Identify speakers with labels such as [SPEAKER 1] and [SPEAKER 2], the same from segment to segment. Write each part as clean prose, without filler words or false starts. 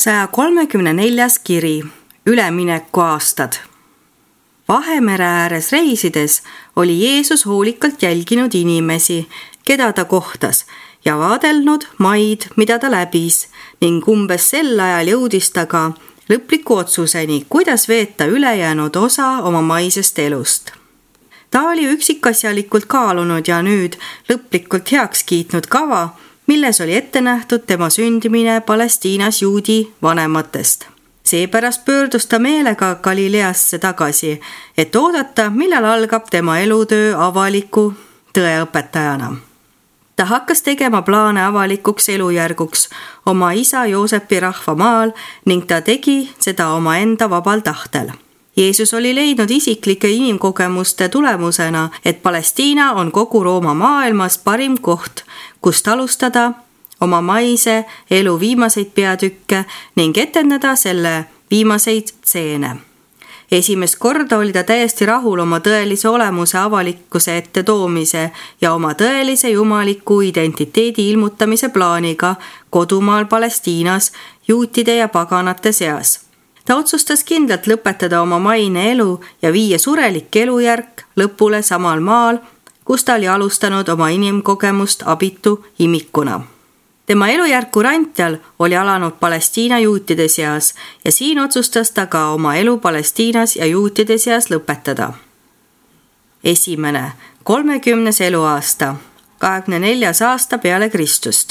[SPEAKER 1] 134. kiri, üleminekuaastad. Vahemere ääres reisides oli Jeesus hoolikalt jälginud inimesi, keda ta kohtas, ja vaadelnud maid, mida ta läbis, ning umbes sel ajal jõudis ta ka lõpliku otsuseni, kuidas veeta ülejäänud osa oma maisest elust. Ta oli üksikasjalikult kaalunud ja nüüd lõplikult heaks kiitnud kava, milles oli ette nähtud tema sündimine Palestiinas juudi vanematest. Seepärast pöördus ta meelega Galileasse tagasi, et oodata, millal algab tema elutöö avaliku tõeõpetajana. Ta hakkas tegema plaane avalikuks elujärguks oma isa Joosepi rahvamaal ning ta tegi seda omaenda vabal tahtel. Jeesus oli leidnud isiklike inimkogemuste tulemusena, et Palestiina on kogu Rooma maailmas parim koht, kust alustada oma maise elu viimaseid peatükke ning etendada selle viimaseid stseene. Esimest korda oli ta täiesti rahul oma tõelise olemuse avalikkuse ette toomise ja oma tõelise jumaliku identiteedi ilmutamise plaaniga kodumaal Palestiinas juutide ja paganate seas. Ta otsustas kindlalt lõpetada oma maine elu ja viia surelik elujärk lõpule samal maal, kus ta oli alustanud oma inimkogemust abitu imikuna. Tema elujärku rantjal oli alanud Palestiina juutide seas ja siin otsustas ta ka oma elu Palestiinas ja juutide seas lõpetada. 30. eluaasta, 24. aasta peale Kristust.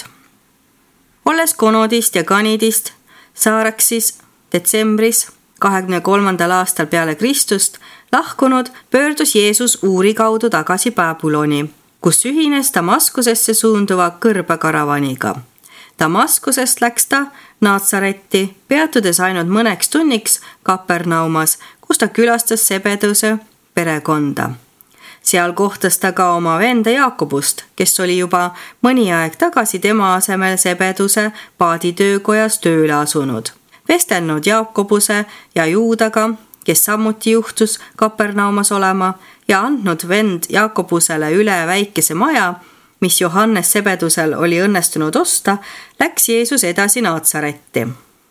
[SPEAKER 1] Olles Konodist ja Ganidist Saaraksis detsembris 23. aastal peale Kristust lahkunud, pöördus Jeesus Uuri kaudu tagasi Babyloni, kus ühines Damaskusesse suunduva kõrbekaravaniga. Damaskusest läks ta Naatsaretti, peatudes ainult mõneks tunniks Kapernaumas, kus ta külastas Sebeduse perekonda. Seal kohtas ta ka oma venda Jaakobust, kes oli juba mõni aeg tagasi tema asemel Sebeduse paaditöökojas tööle asunud. Vestelnud Jaakobuse ja Juudaga, kes samuti juhtus Kapernaumas olema, ja andnud vend Jaakobusele üle väikese maja, mis Johannes Sebedusel oli õnnestunud osta, läks Jeesus edasi Naatsaretti.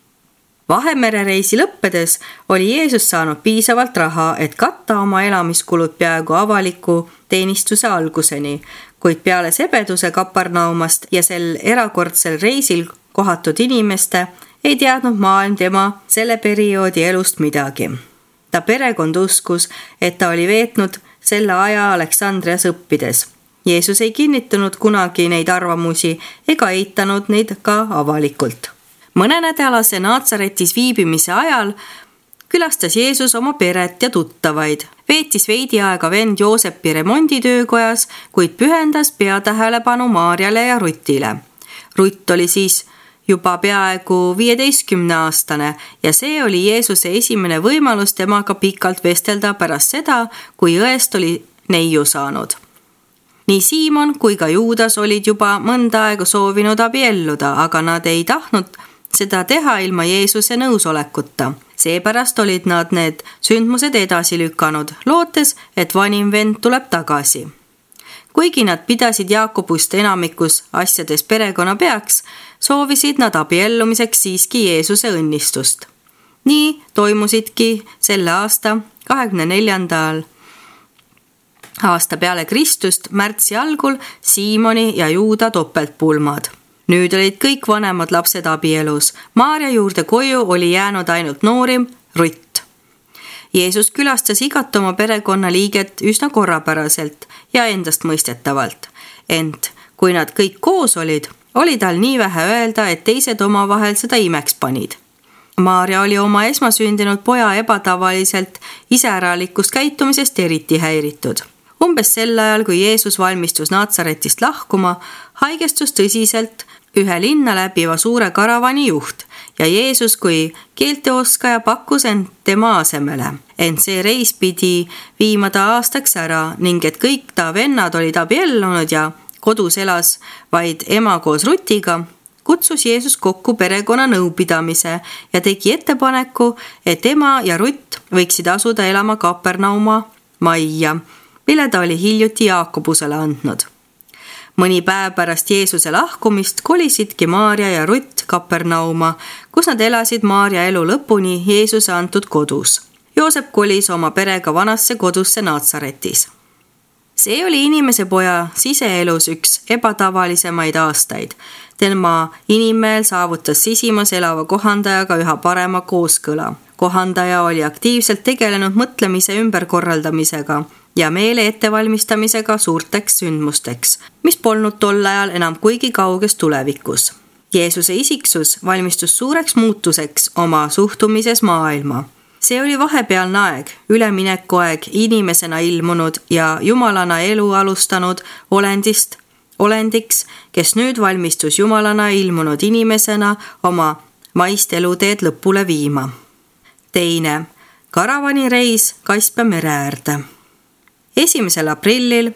[SPEAKER 1] Vahemere reisi lõppedes oli Jeesus saanud piisavalt raha, et katta oma elamiskulud peaaegu avaliku teenistuse alguseni, kuid peale Sebeduse Kapernaumast ja sel erakordsel reisil kohatud inimeste ei teadnud maailm tema selle perioodi elust midagi. Ta perekond uskus, et ta oli veetnud selle aja Aleksandrias õppides. Jeesus ei kinnitanud kunagi neid arvamusi ega eitanud neid ka avalikult. Mõnenädalase Naatsaretis viibimise ajal külastas Jeesus oma peret ja tuttavaid. Veetis veidi aega vend Joosepi remonditöökojas, kuid pühendas peatähelepanu Maarjale ja Rutile. Rutt oli siis juba peaaegu 15-aastane ja see oli Jeesuse esimene võimalus temaga pikalt vestelda pärast seda, kui õest oli neiu saanud. Nii Siimon kui ka Juudas olid juba mõnda aega soovinud abielluda, aga nad ei tahtnud seda teha ilma Jeesuse nõusolekuta. Seepärast olid nad need sündmused edasi lükanud, lootes, et vanim vend tuleb tagasi. Kuigi nad pidasid Jaakobust enamikus asjades perekonna peaks, soovisid nad abiellumiseks siiski Jeesuse õnnistust. Nii toimusidki selle aasta 24. aasta peale Kristust märtsi algul Siimoni ja Juuda topeltpulmad. Nüüd olid kõik vanemad lapsed abielus. Maarja juurde koju oli jäänud ainult noorim Rutt. Jeesus külastas igat oma perekonna liiget üsna korrapäraselt ja endastmõistetavalt. Ent kui nad kõik koos olid, oli tal nii vähe öelda, et teised omavahel seda imeks panid. Maarja oli oma esmasündinud poja ebatavaliselt iseäralikust käitumisest eriti häiritud. Umbes sel ajal, kui Jeesus valmistus Naatsaretist lahkuma, haigestus tõsiselt ühe linna läbiva suure karavani juht ja Jeesus kui keelteoskaja pakkus end tema asemele. Ent see reis pidi viima ta aastaks ära ning et kõik ta vennad olid abiellunud ja kodus elas vaid ema koos Rutiga, kutsus Jeesus kokku perekonna nõupidamise ja tegi ettepaneku, et ema ja Rutt võiksid asuda elama Kapernauma majja, mille ta oli hiljuti Jaakobusele andnud. Mõni päev pärast Jeesuse lahkumist kolisidki Maarja ja Rutt Kapernauma, kus nad elasid Maarja elu lõpuni Jeesuse antud kodus. Joosep kolis oma perega vanasse kodusse Naatsaretis. See oli inimese poja siseelus üks ebatavalisemaid aastaid. Tema inimmeel saavutas sisimas elava kohandajaga üha parema kooskõla. Kohandaja oli aktiivselt tegelenud mõtlemise ümberkorraldamisega ja meele ettevalmistamisega suurteks sündmusteks, mis polnud tol ajal enam kuigi kauges tulevikus. Jeesuse isiksus valmistus suureks muutuseks oma suhtumises maailma. See oli vahepealne aeg, üleminekuaeg inimesena ilmunud ja jumalana elu alustanud olendiks, kes nüüd valmistus jumalana ilmunud inimesena oma maist eluteed lõpule viima. Teine, karavanireis Kaspia mere äärde. 1. aprillil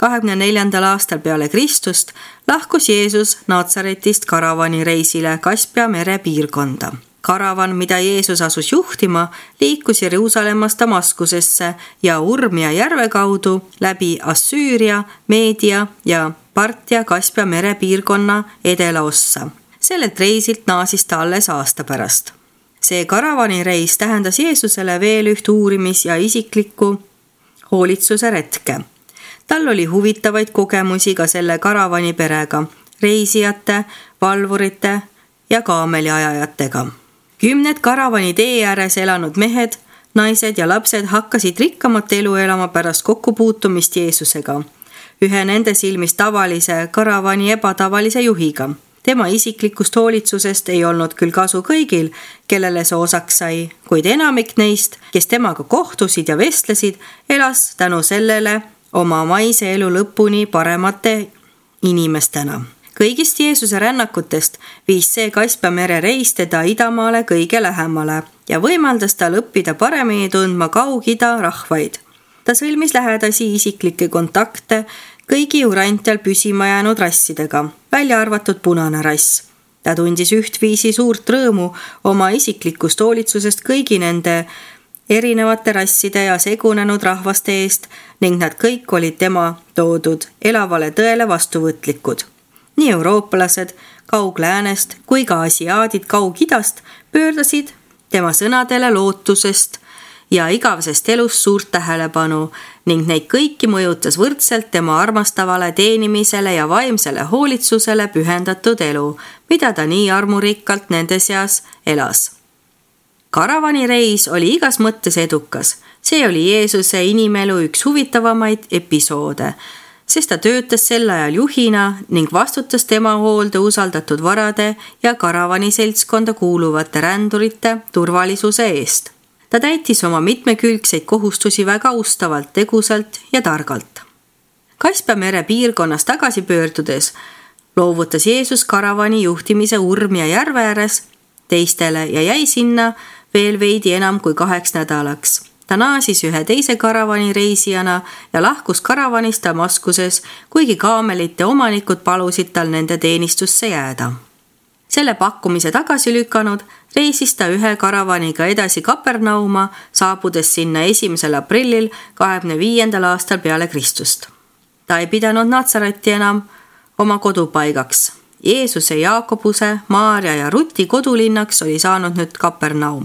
[SPEAKER 1] 24. aastal peale Kristust lahkus Jeesus Naatsaretist karavanireisile Kaspia mere piirkonda. Karavan, mida Jeesus asus juhtima, liikus Jeruusalemmast Damaskusesse ja Urmia järve kaudu läbi Assüüria, Meedia ja Partia Kaspia mere piirkonna edelaossa. Sellelt reisilt naasis ta alles aasta pärast. See karavanireis tähendas Jeesusele veel üht uurimis- ja isiklikku hoolitsuse retke. Tal oli huvitavaid kogemusi ka selle karavani perega, reisijate, valvurite ja kaameliajajatega. 10 karavani tee ääres elanud mehed, naised ja lapsed hakkasid rikkamat elu elama pärast kokkupuutumist Jeesusega. Ühe nende silmis tavalise karavani ebatavalise juhiga. Tema isiklikust hoolitsusest ei olnud küll kasu kõigil, kellele see osaks sai, kuid enamik neist, kes temaga kohtusid ja vestlesid, elas tänu sellele oma maise elu lõpuni paremate inimestena. Kõigist Jeesuse rännakutest viis see Kaspia mere reis teda idamaale kõige lähemale ja võimaldas tal õppida paremini tundma Kaug-Ida rahvaid. Ta sõlmis lähedasi isiklikke kontakte kõigi Urantial püsima jäänud rassidega, välja arvatud punane rass. Ta tundis ühtviisi suurt rõõmu oma isiklikust hoolitsusest kõigi nende erinevate rasside ja segunenud rahvaste eest ning nad kõik olid tema toodud elavale tõele vastuvõtlikud. Nii eurooplased Kaug-Läänest kui ka asiaadid Kaug-Idast pöördasid tema sõnadele lootusest ja igavesest elust suurt tähelepanu ning neid kõiki mõjutas võrdselt tema armastavale teenimisele ja vaimsele hoolitsusele pühendatud elu, mida ta nii armurikkalt nende seas elas. Karavanireis oli igas mõttes edukas. See oli Jeesuse inimelu üks huvitavamaid episoode, sest ta töötas sel ajal juhina ning vastutas tema hoolde usaldatud varade ja karavani seltskonda kuuluvate rändurite turvalisuse eest. Ta täitis oma mitmekülgseid kohustusi väga ustavalt, tegusalt ja targalt. Kaspia mere piirkonnas tagasi pöördudes loovutas Jeesus karavani juhtimise Urmia järve ääres teistele ja jäi sinna veel veidi enam kui 2 nädalaks. Ta naasis ühe teise karavani reisijana ja lahkus karavanist Damaskuses, kuigi kaamelite omanikud palusid tal nende teenistusse jääda. Selle pakkumise tagasi lükanud, reisis ta ühe karavaniga edasi Kapernauma, saabudes sinna 1. aprillil 25. aastal peale Kristust. Ta ei pidanud Naatsaretti enam oma kodupaigaks. Jeesuse, Jaakobuse, Maarja ja Ruti kodulinnaks oli saanud nüüd Kapernaum.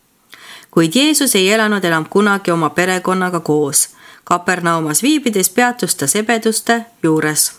[SPEAKER 1] Kuid Jeesus ei elanud enam kunagi oma perekonnaga koos. Kapernaumas viibides peatus ta sebeduste juures.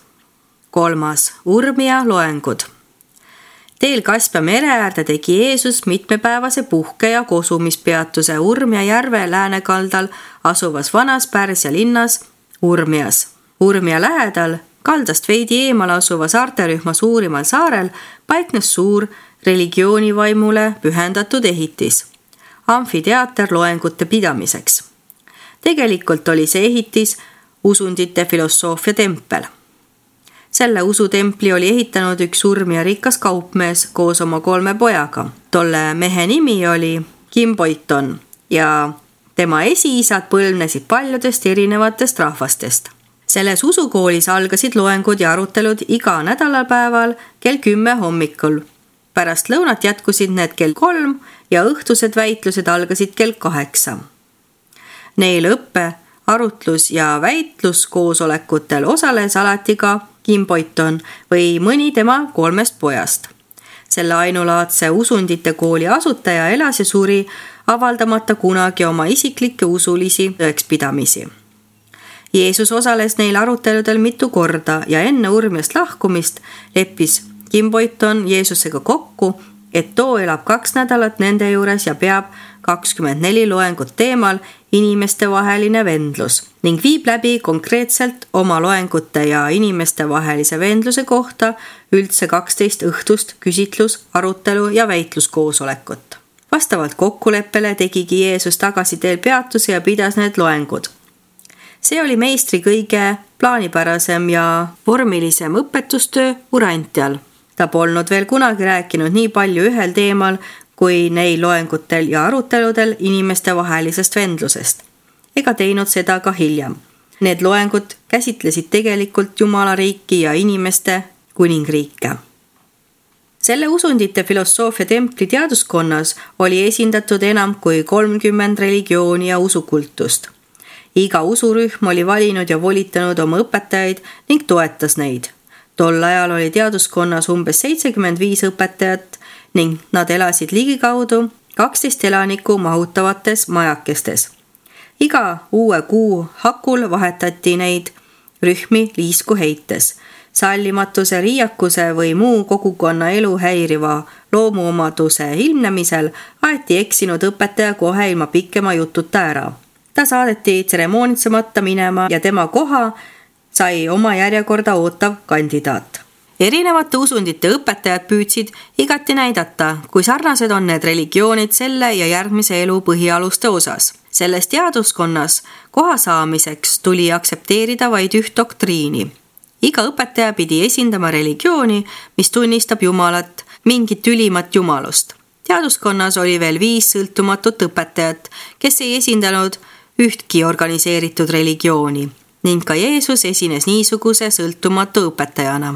[SPEAKER 1] 3. Urmia loengud. Teel Kaspia mere äärde tegi Jeesus mitmepäevase puhke- ja kosumispeatuse Urmia järve läänekaldal asuvas vanas Pärsia linnas Urmias. Urmia lähedal, kaldast veidi eemal asuva saarterühma suurimal saarel, paiknes suur religioonivaimule pühendatud ehitis. Amfiteater loengute pidamiseks. Tegelikult oli see ehitis usundite filosoofia tempel. Selle usutempli oli ehitanud üks Urmia rikas kaupmees koos oma 3 pojaga. Tolle mehe nimi oli Kimboiton ja tema esiisad põlvnesid paljudest erinevatest rahvastest. Selles usukoolis algasid loengud ja arutelud iga nädalapäeval kell 10 hommikul. Pärast lõunat jätkusid need kell 3 ja õhtused väitlused algasid kell 8. Neil õppe, arutlus ja väitluskoosolekutel osales alati ka Kimboiton või mõni tema 3 pojast. Selle ainulaadse usundite kooli asutaja elas ja suri, avaldamata kunagi oma isiklikke usulisi tõekspidamisi. Jeesus osales neil aruteludel mitu korda ja enne Urmiast lahkumist leppis Kimboiton Jeesusega kokku, et too elab 2 nädalat nende juures ja peab 24 loengut teemal inimestevaheline vendlus ning viib läbi konkreetselt oma loengute ja inimestevahelise vendluse kohta üldse 12 õhtust küsitlus, arutelu ja väitluskoosolekut. Vastavalt kokkuleppele tegigi Jeesus tagasiteel peatuse ja pidas need loengud. See oli meistri kõige plaanipärasem ja vormilisem õpetustöö Urantial. Ta polnud veel kunagi rääkinud nii palju ühel teemal kui neil loengutel ja aruteludel inimestevahelisest vendlusest, ega teinud seda ka hiljem. Need loengud käsitlesid tegelikult Jumala riiki ja inimeste kuningriike. Selle usundite filosoofia templi teaduskonnas oli esindatud enam kui 30 religiooni ja usukultust. Iga usurühm oli valinud ja volitanud oma õpetajaid ning toetas neid. Tol ajal oli teaduskonnas umbes 75 õpetajat ning nad elasid ligikaudu 12 elanikku mahutavates majakestes. Iga uue kuu hakul vahetati neid rühmi liisku heites. Sallimatuse, riiakuse või muu kogukonna elu häiriva loomuomaduse ilmnemisel aeti eksinud õpetaja kohe ilma pikema jututa ära. Ta saadeti tseremoonitsemata minema ja tema koha sai oma järjekorda ootav kandidaat. Erinevate usundite õpetajad püüdsid igati näidata, kui sarnased on need religioonid selle ja järgmise elu põhialuste osas. Selles teaduskonnas koha saamiseks tuli aktsepteerida vaid üht doktriini. Iga õpetaja pidi esindama religiooni, mis tunnistab Jumalat, mingit ülimat jumalust. Teaduskonnas oli veel 5 sõltumatut õpetajat, kes ei esindanud ühtki organiseeritud religiooni ning ka Jeesus esines niisuguse sõltumatu õpetajana.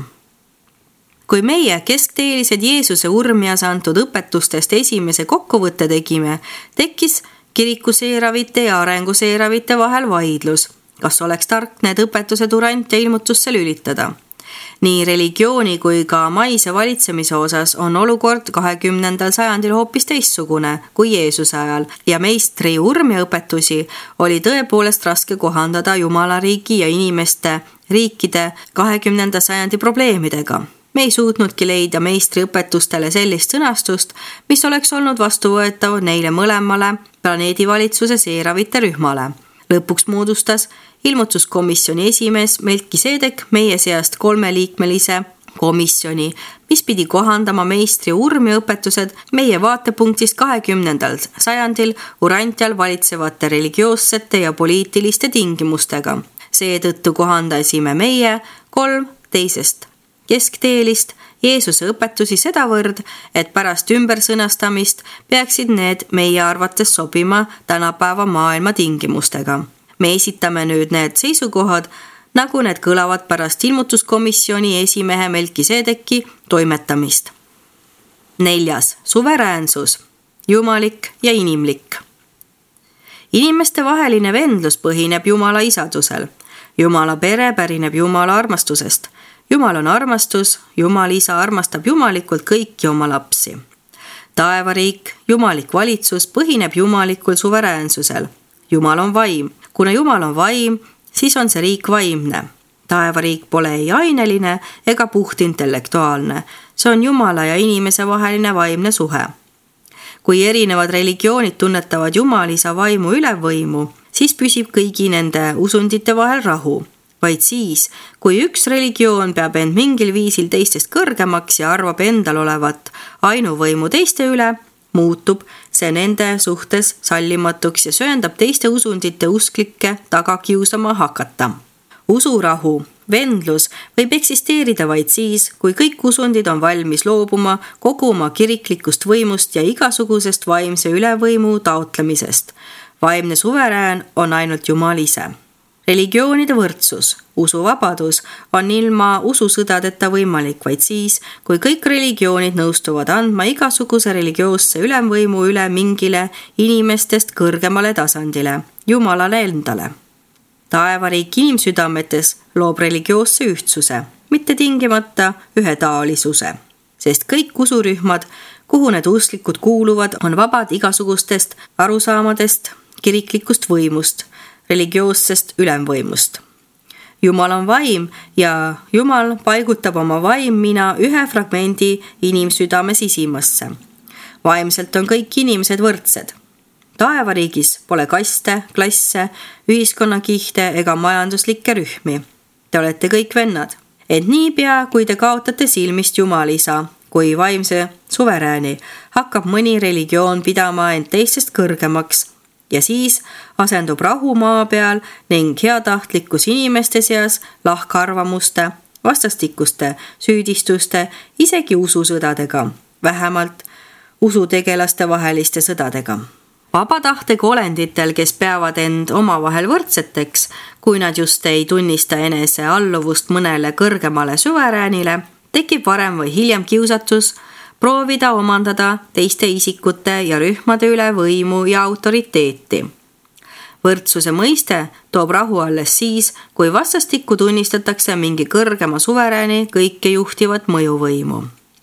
[SPEAKER 1] Kui meie keskteelised Jeesuse Urmias antud õpetustest esimese kokkuvõtte tegime, tekkis kiriku seeravite ja arengu seeravite vahel vaidlus, kas oleks tark need õpetused Urant ja ilmutusse lülitada. Nii religiooni kui ka maise valitsemise osas on olukord 20. sajandil hoopis teistsugune kui Jeesuse ajal ja meistri Urmia õpetusi oli tõepoolest raske kohandada Jumala riigi ja inimeste riikide 20. sajandi probleemidega. Me ei suutnudki leida meistri õpetustele sellist sõnastust, mis oleks olnud vastuvõetav neile mõlemale planeedivalitsuse seeravite rühmale. Lõpuks moodustas ilmutuskomisjoni esimees Melkisedek meie seast 3-liikmelise komisjoni, mis pidi kohandama meistri Urmia õpetused meie vaatepunktist 20. sajandil Urantial valitsevate religioossete ja poliitiliste tingimustega. Seetõttu kohandasime meie 3 teisest keskteelist Jeesuse õpetusi sedavõrd, et pärast ümbersõnastamist peaksid need meie arvates sobima tänapäeva maailma tingimustega. Me esitame nüüd need seisukohad, nagu need kõlavad pärast ilmutuskomisjoni esimehe Melkisedeki toimetamist. 4. Suveräänsus, jumalik ja inimlik. Inimeste vaheline vendlus põhineb Jumala isadusel. Jumala pere pärineb Jumala armastusest. Jumal on armastus, Jumal isa armastab jumalikult kõiki oma lapsi. Taevariik, jumalik valitsus põhineb jumalikul suveräänsusel. Jumal on vaim. Kuna Jumal on vaim, siis on see riik vaimne. Taevariik pole ei aineline ega puhtintellektuaalne. See on Jumala ja inimese vaheline vaimne suhe. Kui erinevad religioonid tunnetavad Jumalisa vaimu ülevõimu, siis püsib kõigi nende usundite vahel rahu. Vaid siis, kui üks religioon peab end mingil viisil teistest kõrgemaks ja arvab endal olevat ainuvõimu teiste üle, muutub see nende suhtes sallimatuks ja sööndab teiste usundite usklikke taga kiusama hakata. Usurahu, vendlus võib eksisteerida vaid siis, kui kõik usundid on valmis loobuma kogu oma kiriklikust võimust ja igasugusest vaimse ülevõimu taotlemisest. Vaimne suverään on ainult Jumal ise. Religioonide võrdsus, usuvabadus on ilma ususõdadeta võimalik vaid siis, kui kõik religioonid nõustuvad andma igasuguse religioosse ülemvõimu üle mingile inimestest kõrgemale tasandile, Jumalale endale. Taevariik inimsüdametes loob religioosse ühtsuse. mitte tingimata ühetaolisuse, sest kõik usurühmad, kuhu need usklikud kuuluvad, on vabad igasugustest arusaamadest kiriklikust võimust, religioossest ülemvõimust. Jumal on vaim ja Jumal paigutab oma vaim-mina ühe fragmendi inimsüdame sisimasse. Vaimselt on kõik inimesed võrdsed. Taevariigis pole kaste, klasse, ühiskonnakihte ega majanduslikke rühmi. Te olete kõik vennad. Ent niipea, kui te kaotate silmist Jumal isa, kui vaimse suverääni, hakkab mõni religioon pidama end teistest kõrgemaks ja siis asendub rahu maa peal ning heatahtlikkus inimeste seas lahkarvamuste, vastastikuste süüdistuste, isegi ususõdadega, vähemalt usutegelaste vaheliste sõdadega. Vabatahtega olenditel, kes peavad end omavahel võrdseteks, kui nad just ei tunnista enese alluvust mõnele kõrgemale suveräänile, tekib varem või hiljem kiusatus proovida omandada teiste isikute ja rühmade üle võimu ja autoriteeti. Võrdsuse mõiste toob rahu alles siis, kui vastastikku tunnistatakse mingi kõrgema suverääni kõike juhtivat mõjuvõimu.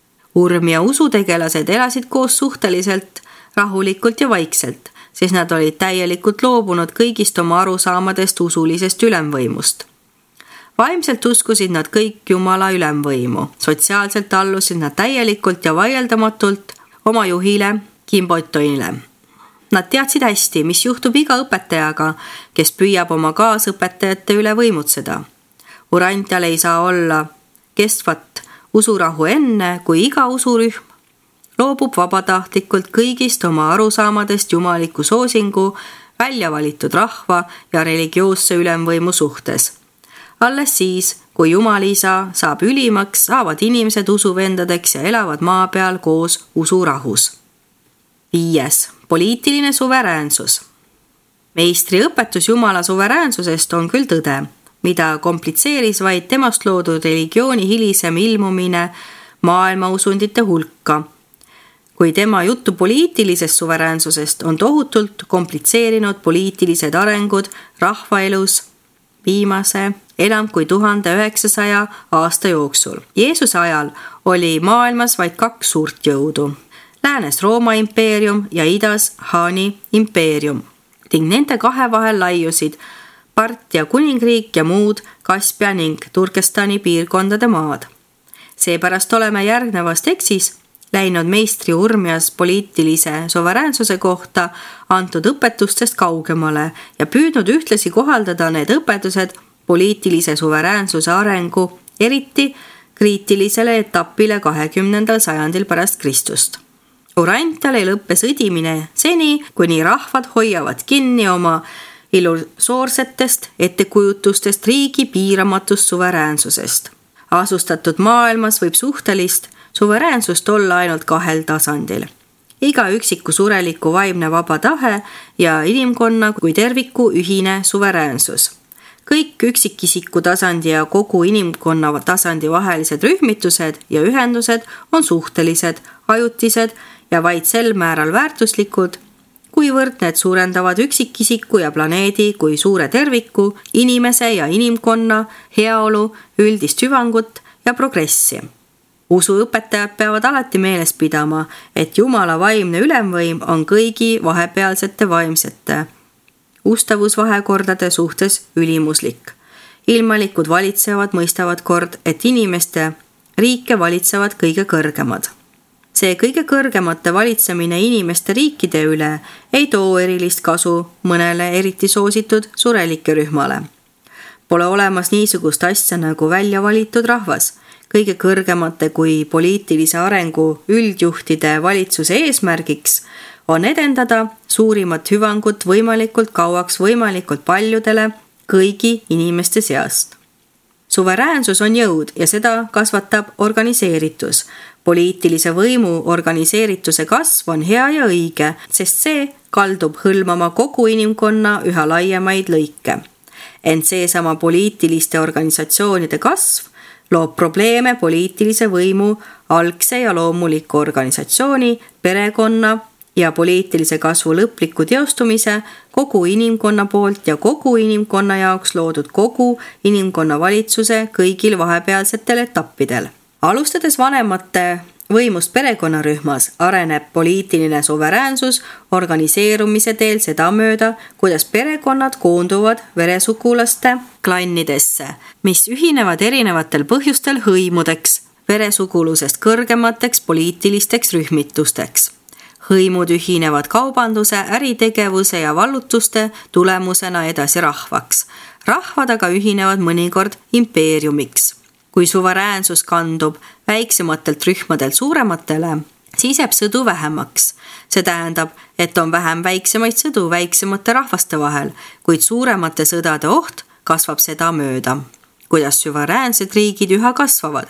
[SPEAKER 1] Urm ja usutegelased elasid koos suhteliselt rahulikult ja vaikselt, sest nad olid täielikult loobunud kõigist oma arusaamadest usulisest ülemvõimust. Vaimselt uskusid nad kõik Jumala ülemvõimu. Sotsiaalselt allusid nad täielikult ja vaieldamatult oma juhile Kimbotonile. Nad teadsid hästi, mis juhtub iga õpetajaga, kes püüab oma kaasõpetajate üle võimutseda. Urantial ei saa olla kestvat usurahu enne, kui iga usurühm loobub vabatahtlikult kõigist oma arusaamadest jumaliku soosingu, välja valitud rahva ja religioosse ülemvõimu suhtes. Alles siis, kui Jumal isa saab ülimaks, saavad inimesed usuvendadeks ja elavad maa peal koos usurahus. 5. Poliitiline suveräänsus. Meistri õpetus Jumala suveräänsusest on küll tõde, mida komplitseeris vaid temast loodud religiooni hilisem ilmumine maailmausundite hulka. Kui tema juttu poliitilisest suveräänsusest on tohutult komplitseerinud poliitilised arengud rahvaelus viimase enam kui 1900 aasta jooksul. Jeesuse ajal oli maailmas vaid 2 suurt jõudu. Läänes Rooma impeerium ja idas Haani impeerium. Ning nende 2 vahel laiusid Partia kuningriik ja muud Kaspia ning Turkestani piirkondade maad. Seepärast oleme järgnevas tekstis läinud meistri Urmias poliitilise suveräänsuse kohta antud õpetustest kaugemale ja püüdnud ühtlasi kohaldada need õpetused poliitilise suveräänsuse arengu, eriti kriitilisele etapile 20. sajandil pärast Kristust. Urantial ei lõppe sõdimine seni, kuni rahvad hoiavad kinni oma illusoorsetest ettekujutustest riigi piiramatust suveräänsusest. Asustatud maailmas võib suhtelist suveräänsust olla ainult 2 tasandil. Iga üksiku sureliku vaimne vaba tahe ja inimkonna kui terviku ühine suveräänsus. Kõik üksikisiku tasandi ja kogu inimkonna tasandi vahelised rühmitused ja ühendused on suhtelised, ajutised ja vaid sel määral väärtuslikud, kuivõrd need suurendavad üksikisiku ja planeedi kui suure terviku, inimese ja inimkonna, heaolu, üldist hüvangut ja progressi. Usuõpetajad peavad alati meeles pidama, et Jumala vaimne ülemvõim on kõigi vahepealsete vaimsete ustavusvahekordade suhtes ülimuslik. Ilmalikud valitsevad mõistavad kord, et inimeste riike valitsevad kõige kõrgemad. See kõige kõrgemate valitsemine inimeste riikide üle ei too erilist kasu mõnele eriti soositud surelike rühmale. Pole olemas niisugust asja nagu välja valitud rahvas. Kõige kõrgemate kui poliitilise arengu üldjuhtide valitsuse eesmärgiks on edendada suurimat hüvangut võimalikult kauaks võimalikult paljudele kõigi inimeste seast. Suveräänsus on jõud ja seda kasvatab organiseeritus. Poliitilise võimu organiseerituse kasv on hea ja õige, sest see kaldub hõlmama kogu inimkonna üha laiemaid lõike. Ent seesama poliitiliste organisatsioonide kasv loob probleeme poliitilise võimu algse ja loomuliku organisatsiooni, perekonna ja poliitilise kasvu lõpliku teostumise kogu inimkonna poolt ja kogu inimkonna jaoks loodud kogu inimkonna valitsuse kõigil vahepealsetel etappidel. Alustades vanemate võimust perekonnarühmas areneb poliitiline suveräänsus organiseerumise teel sedamööda, kuidas perekonnad koonduvad veresugulaste klannidesse, mis ühinevad erinevatel põhjustel hõimudeks, veresugulusest kõrgemateks poliitilisteks rühmitusteks. Hõimud ühinevad kaubanduse, äritegevuse ja vallutuste tulemusena edasi rahvaks. Rahvad aga ühinevad mõnikord impeeriumiks. Kui suveräänsus kandub väiksematelt rühmadelt suurematele, siis jääb sõdu vähemaks. See tähendab, et on vähem väiksemaid sõdu väiksemate rahvaste vahel, kuid suuremate sõdade oht kasvab seda mööda. Kuidas suveräänsed riigid üha kasvavad?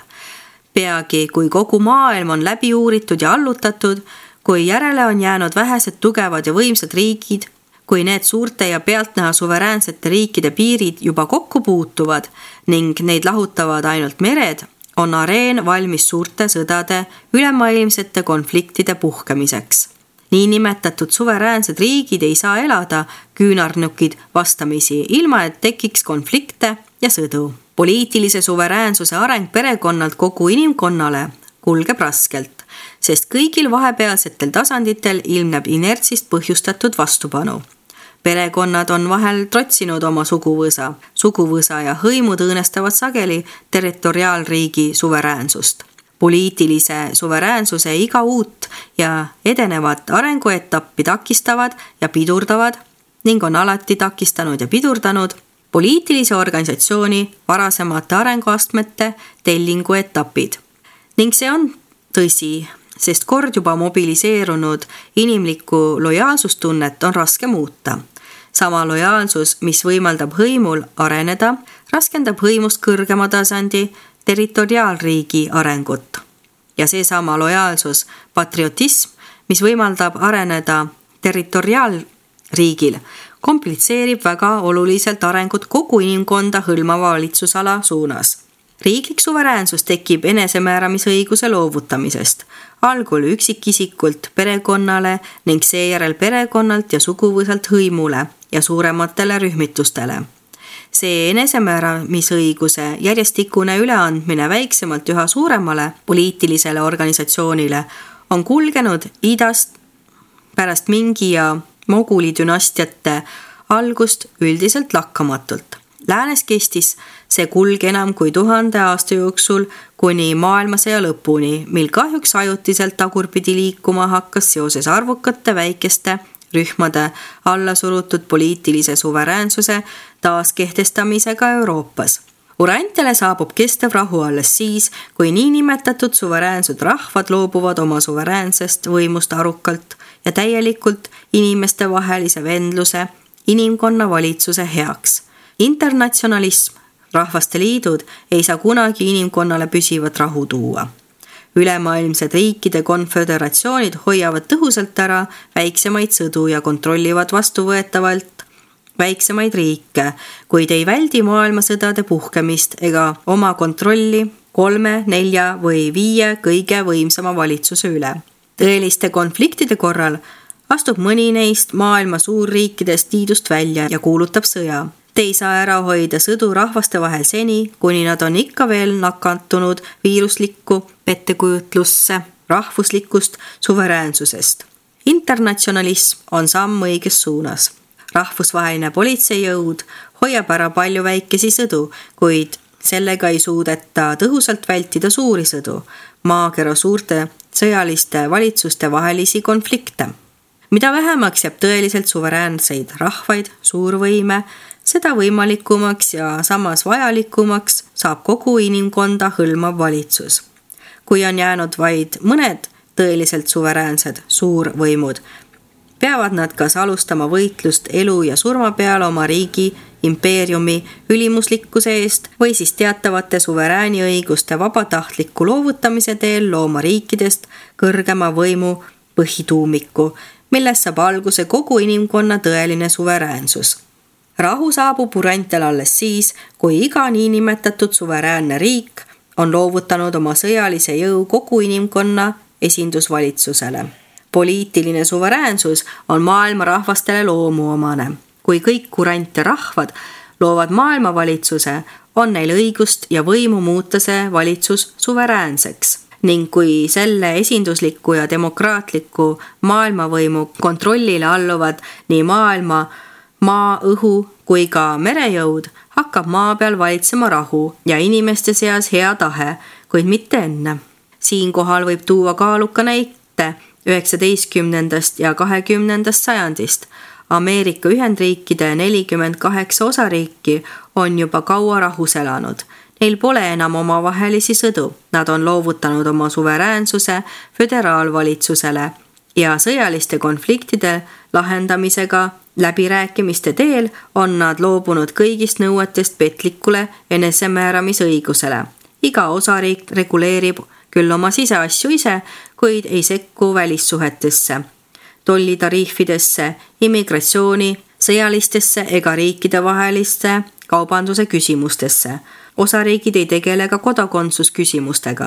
[SPEAKER 1] Peagi, kui kogu maailm on läbi uuritud ja allutatud, kui järele on jäänud vähesed tugevad ja võimsad riigid, kui need suurte ja pealtnäha suveräänsete riikide piirid juba kokku puutuvad ning neid lahutavad ainult mered, on areen valmis suurte sõdade ülemaailmsete konfliktide puhkemiseks. Niinimetatud suveräänsed riigid ei saa elada küünarnukid vastamisi, ilma et tekiks konflikte ja sõdu. Poliitilise suveräänsuse areng perekonnalt kogu inimkonnale kulgeb raskelt, sest kõigil vahepealsetel tasanditel ilmneb inertsist põhjustatud vastupanu. Perekonnad on vahel trotsinud oma suguvõsa ja hõimud õõnestavad sageli territoriaalriigi suveräänsust. Poliitilise suveräänsuse iga uut ja edenevat arenguetappi takistavad ja pidurdavad ning on alati takistanud ja pidurdanud poliitilise organisatsiooni varasemate arenguastmete tellinguetapid. Ning see on tõsi, sest kord juba mobiliseerunud inimlikku lojaalsustunnet on raske muuta. Sama lojaalsus, mis võimaldab hõimul areneda, raskendab hõimust kõrgema tasandi territoriaalriigi arengut. Ja seesama lojaalsus, patriotism, mis võimaldab areneda territoriaalriigil, komplitseerib väga oluliselt arengut kogu inimkonda hõlmava valitsusala suunas. Riiklik suveräänsus tekib enesemääramisõiguse loovutamisest, algul üksikisikult perekonnale ning seejärel perekonnalt ja suguvõsalt hõimule ja suurematele rühmitustele. See enesemääramisõiguse järjestikune üleandmine väiksemalt üha suuremale poliitilisele organisatsioonile on kulgenud idast pärast Mingi ja Moguli dünastiate algust üldiselt lakkamatult. Läänes kestis see kulg enam kui 1000 aasta jooksul kuni maailmasõja lõpuni, mil kahjuks ajutiselt tagurpidi liikuma hakkas seoses arvukate väikeste rühmade allasurutud poliitilise suveräänsuse taaskehtestamisega Euroopas. Urantele saabub kestev rahu alles siis, kui niinimetatud suveräänsed rahvad loobuvad oma suveräänsest võimust arukalt ja täielikult inimeste vahelise vendluse inimkonna valitsuse heaks. Internatsionalism, rahvaste liidud ei saa kunagi inimkonnale püsivat rahu tuua. Ülemaailmsed riikide konföderatsioonid hoiavad tõhusalt ära väiksemaid sõdu ja kontrollivad vastuvõetavalt väiksemaid riike, kuid ei väldi maailmasõdade puhkemist ega oma kontrolli 3, 4 või 5 kõige võimsama valitsuse üle. Tõeliste konfliktide korral astub mõni neist maailma suurriikidest liidust välja ja kuulutab sõja. Te ei saa ära hoida sõdu rahvaste vahel seni, kuni nad on ikka veel nakatunud viiruslikku ettekujutlusse rahvuslikust suveräänsusest. Internatsionalism on samm õiges suunas. Rahvusvaheline politseijõud hoiab ära palju väikesi sõdu, kuid sellega ei suudeta tõhusalt vältida suuri sõdu, maakera suurte sõjaliste valitsuste vahelisi konflikte. Mida vähemaks jääb tõeliselt suveräänseid rahvaid, suurvõime, seda võimalikumaks ja samas vajalikumaks saab kogu inimkonda hõlmav valitsus. Kui on jäänud vaid mõned tõeliselt suveräänsed suurvõimud, peavad nad kas alustama võitlust elu ja surma peale oma riigi impeeriumi ülimuslikkuse eest või siis teatavate suverääniõiguste vabatahtliku loovutamise teel looma riikidest kõrgema võimu põhituumikku, millest saab alguse kogu inimkonna tõeline suveräänsus. Rahu saabub Urantel alles siis, kui iga niinimetatud suveräänne riik on loovutanud oma sõjalise jõu kogu inimkonna esindusvalitsusele. Poliitiline suveräänsus on maailma rahvastele loomuomane. Kui kõik kurante rahvad loovad maailmavalitsuse, on neil õigust ja võimu muuta see valitsus suveräänseks. Ning kui selle esindusliku ja demokraatliku maailmavõimu kontrollile alluvad nii maailma, maa, õhu kui ka merejõud, hakkab maa peal valitsema rahu ja inimeste seas hea tahe, kuid mitte enne. Siinkohal võib tuua kaaluka näite 19. ja 20. sajandist. Ameerika Ühendriikide 48 osariiki on juba kaua rahus elanud. Neil pole enam omavahelisi sõdu. Nad on loovutanud oma suveräänsuse föderaalvalitsusele ja sõjaliste konfliktide lahendamisega läbirääkimiste teel on nad loobunud kõigist nõuetest petlikule enesemääramisõigusele. Iga osariik reguleerib küll oma siseasju ise, kuid ei sekku välissuhetesse, tollitariifidesse, immigratsiooni, sõjalistesse ega riikidevaheliste kaubanduse küsimustesse. Osariigid ei tegele ka kodakondsusküsimustega.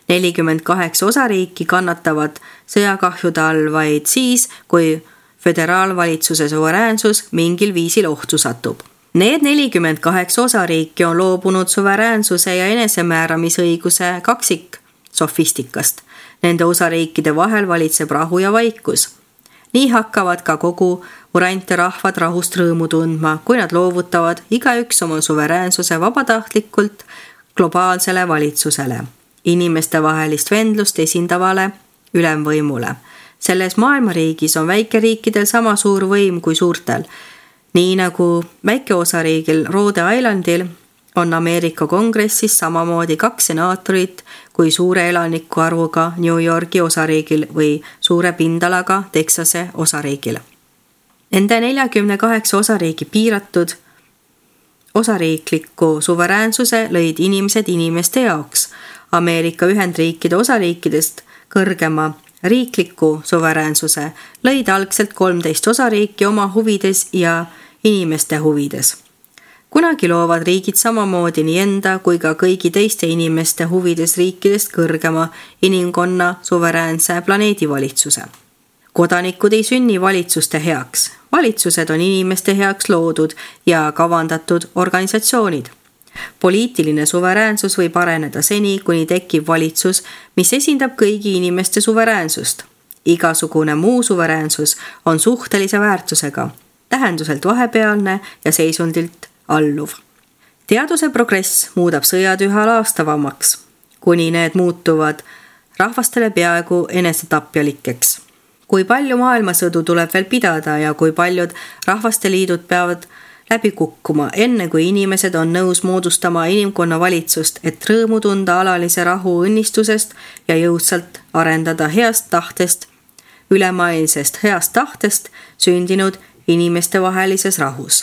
[SPEAKER 1] 48 osariiki kannatavad sõjakahjude all vaid siis, kui föderaalvalitsuse suveräänsus mingil viisil ohtu satub. Need 48 osariiki on loobunud suveräänsuse ja enesemääramisõiguse sofistikast. Nende osariikide vahel valitseb rahu ja vaikus. Nii hakkavad ka kogu urante rahvad rahust rõõmu tundma, kui nad loovutavad igaüks oma suveräänsuse vabatahtlikult globaalsele valitsusele, inimeste vahelist vendlust esindavale ülemvõimule. Selles maailmariigis on väikeriikidel sama suur võim kui suurtel. Nii nagu väikeosariigil Rhode Islandil on Ameerika kongressis samamoodi 2 senaatorit kui suure elaniku arvuga New Yorki osariigil või suure pindalaga Texase osariigil. Nende 48 osariigi piiratud osariikliku suveräänsuse lõid inimesed inimeste jaoks. Ameerika Ühendriikide osariikidest kõrgema riikliku suveräänsuse lõid algselt 13 osariiki oma huvides ja inimeste huvides. Kunagi loovad riigid samamoodi nii enda kui ka kõigi teiste inimeste huvides riikidest kõrgema inimkonna suveräänse planeedivalitsuse. Kodanikud ei sünni valitsuste heaks. Valitsused on inimeste heaks loodud ja kavandatud organisatsioonid. Poliitiline suveräänsus võib areneda seni, kuni tekib valitsus, mis esindab kõigi inimeste suveräänsust. Igasugune muu suveräänsus on suhtelise väärtusega, tähenduselt vahepealne ja seisundilt alluv. Teaduse progress muudab sõjad üha laastavamaks, kuni need muutuvad rahvastele peaaegu enesetapjalikeks. Kui palju maailmasõdu tuleb veel pidada ja kui paljud rahvasteliidud peavad läbi kukkuma, enne kui inimesed on nõus moodustama inimkonna valitsust, et rõõmu tunda alalise rahu õnnistusest ja jõudsalt arendada heast tahtest, ülemaailmsest heast tahtest sündinud inimestevahelises rahus.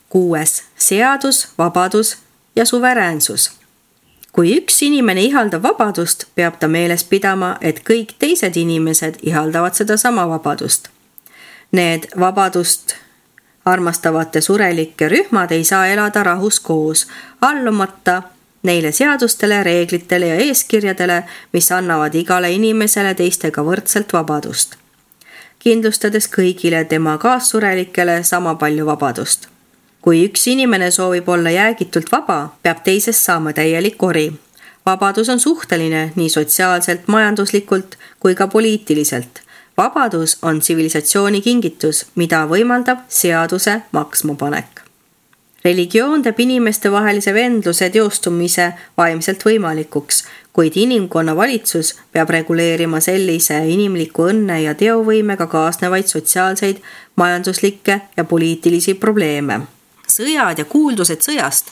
[SPEAKER 1] 6. Seadus, vabadus ja suveräänsus. Kui üks inimene ihaldab vabadust, peab ta meeles pidama, et kõik teised inimesed ihaldavad seda sama vabadust. Need vabadust armastavate surelike rühmad ei saa elada rahus koos, allumata neile seadustele, reeglitele ja eeskirjadele, mis annavad igale inimesele teistega võrdselt vabadust, kindlustades kõigile tema kaassurelikele sama palju vabadust. Kui üks inimene soovib olla jäägitult vaba, peab teisest saama täielik ori. Vabadus on suhteline nii sotsiaalselt, majanduslikult kui ka poliitiliselt. Vabadus on tsivilisatsiooni kingitus, mida võimaldab seaduse maksmapanek. Religioon teeb inimeste vahelise vendluse teostumise vaimselt võimalikuks, kuid inimkonna valitsus peab reguleerima sellise inimliku õnne ja teovõimega kaasnevaid sotsiaalseid, majanduslikke ja poliitilisi probleeme. Sõjad ja kuuldused sõjast,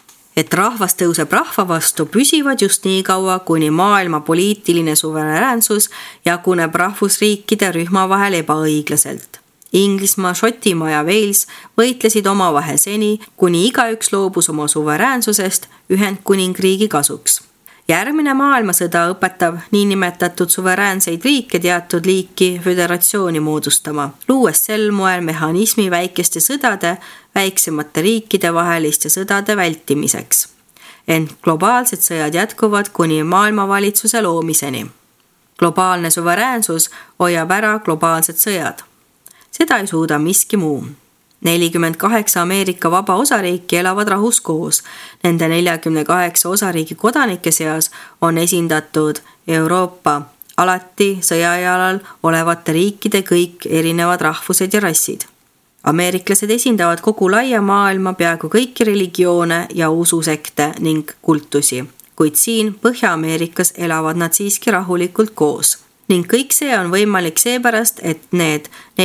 [SPEAKER 1] et rahvas tõuseb rahva vastu, püsivad just nii kaua, kuni maailma poliitiline suveräänsus jaguneb rahvusriikide rühma vahel ebaõiglaselt. Inglismaa, Šotimaa ja Wales võitlesid omavahel seni, kuni igaüks loobus oma suveräänsusest Ühendkuningriigi kasuks. Järgmine maailmasõda õpetab niinimetatud suveräänseid riike teatud liiki föderatsiooni moodustama, luues sel moel mehhanismi väikeste sõdade, väiksemate riikide vaheliste sõdade vältimiseks. Ent globaalsed sõjad jätkuvad kuni maailmavalitsuse loomiseni. Globaalne suveräänsus hoiab ära globaalsed sõjad. Seda ei suuda miski muu. 48 Ameerika vaba osariiki elavad rahus koos. Nende 48 osariigi kodanike seas on esindatud Euroopa alati sõjajalal olevate riikide kõik erinevad rahvused ja rassid. Ameeriklased esindavad kogu laia maailma peaaegu kõiki religioone ja ususekte ning kultusi, kuid siin Põhja-Ameerikas elavad nad siiski rahulikult koos. Ning kõik see on võimalik seepärast, et need